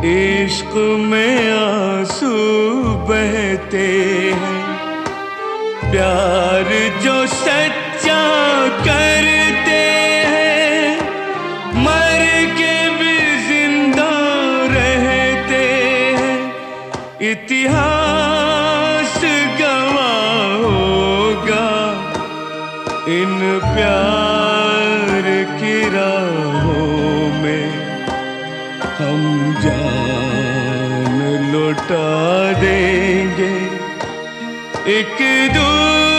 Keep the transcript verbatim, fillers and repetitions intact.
इश्क में आंसू बहते हैं, प्यार जो सच्चा करते हैं, मर के भी जिंदा रहते हैं। इतिहास गवाह होगा इन प्यार की राहों में, हम जान लौटा देंगे एक दूसरे